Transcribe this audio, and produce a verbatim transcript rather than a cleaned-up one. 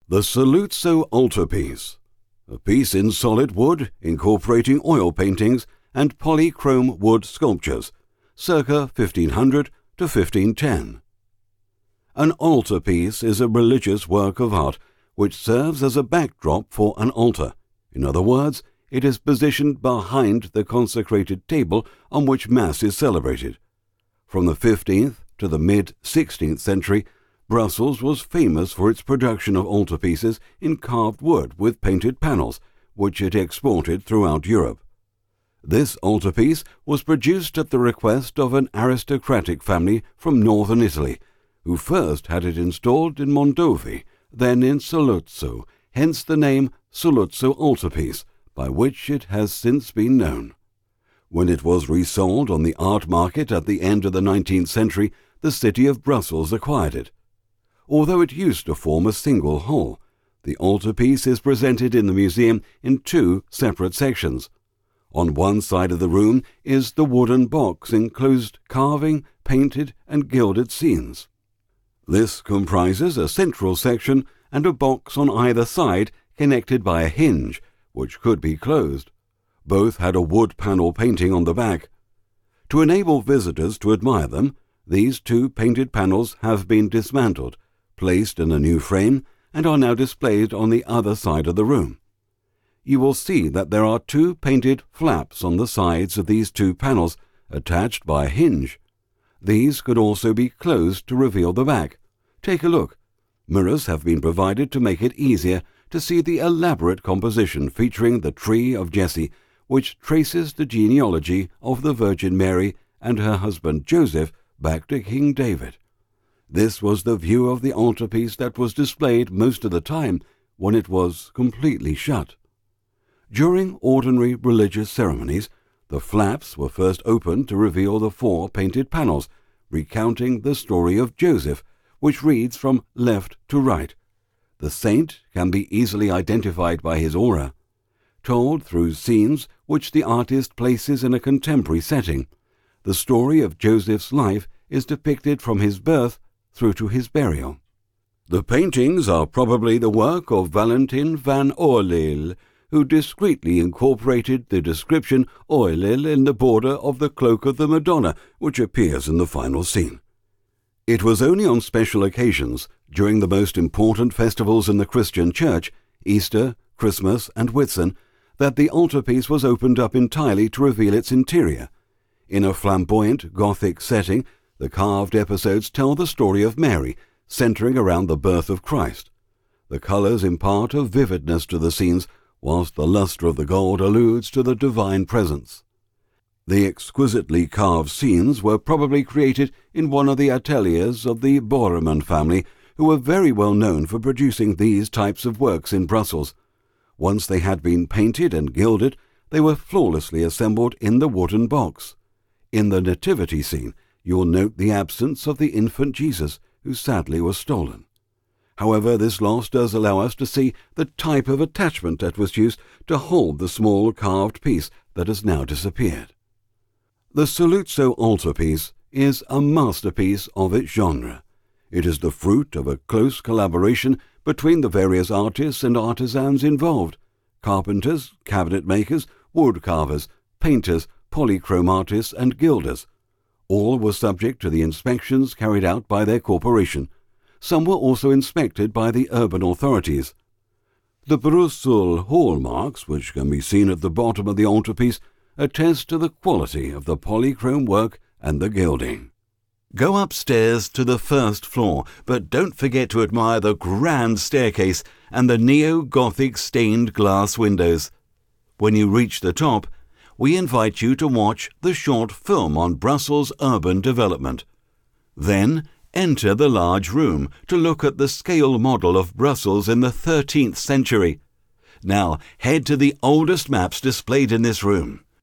The Saluzzo Altarpiece, a piece in solid wood incorporating oil paintings and polychrome wood sculptures, circa fifteen hundred to fifteen ten. An altarpiece is a religious work of art which serves as a backdrop for an altar. In other words, it is positioned behind the consecrated table on which Mass is celebrated. From the fifteenth to the mid-sixteenth century, Brussels was famous for its production of altarpieces in carved wood with painted panels, which it exported throughout Europe. This altarpiece was produced at the request of an aristocratic family from northern Italy, who first had it installed in Mondovì, then in Saluzzo, hence the name Saluzzo Altarpiece, by which it has since been known. When it was resold on the art market at the end of the nineteenth century, the city of Brussels acquired it. Although it used to form a single whole, the altarpiece is presented in the museum in two separate sections. On one side of the room is the wooden box enclosed carving, painted and gilded scenes. This comprises a central section and a box on either side connected by a hinge, which could be closed. Both had a wood panel painting on the back. To enable visitors to admire them, these two painted panels have been dismantled, placed in a new frame, and are now displayed on the other side of the room. You will see that there are two painted flaps on the sides of these two panels, attached by a hinge. These could also be closed to reveal the back. Take a look. Mirrors have been provided to make it easier to see the elaborate composition featuring the tree of Jesse, which traces the genealogy of the Virgin Mary and her husband Joseph back to King David. This was the view of the altarpiece that was displayed most of the time when it was completely shut. During ordinary religious ceremonies, the flaps were first opened to reveal the four painted panels, recounting the story of Joseph, which reads from left to right. The saint can be easily identified by his aura, told through scenes which the artist places in a contemporary setting. The story of Joseph's life is depicted from his birth through to his burial. The paintings are probably the work of Valentin van Oerleel, who discreetly incorporated the description Oerleel in the border of the cloak of the Madonna, which appears in the final scene. It was only on special occasions, during the most important festivals in the Christian Church, Easter, Christmas, and Whitsun, that the altarpiece was opened up entirely to reveal its interior. In a flamboyant Gothic setting, the carved episodes tell the story of Mary, centering around the birth of Christ. The colors impart a vividness to the scenes, whilst the luster of the gold alludes to the divine presence. The exquisitely carved scenes were probably created in one of the ateliers of the Borreman family, who were very well known for producing these types of works in Brussels. Once they had been painted and gilded, they were flawlessly assembled in the wooden box. In the nativity scene, you will note the absence of the infant Jesus, who sadly was stolen. However, this loss does allow us to see the type of attachment that was used to hold the small carved piece that has now disappeared. The Saluzzo altarpiece is a masterpiece of its genre. It is the fruit of a close collaboration between the various artists and artisans involved: carpenters, cabinet makers, wood carvers, painters, polychrome artists, and gilders. All were subject to the inspections carried out by their corporation. Some were also inspected by the urban authorities. The Brussels hallmarks, which can be seen at the bottom of the altarpiece, attest to the quality of the polychrome work and the gilding. Go upstairs to the first floor, but don't forget to admire the grand staircase and the neo-Gothic stained glass windows. When you reach the top, we invite you to watch the short film on Brussels urban development. Then enter the large room to look at the scale model of Brussels in the thirteenth century. Now head to the oldest maps displayed in this room.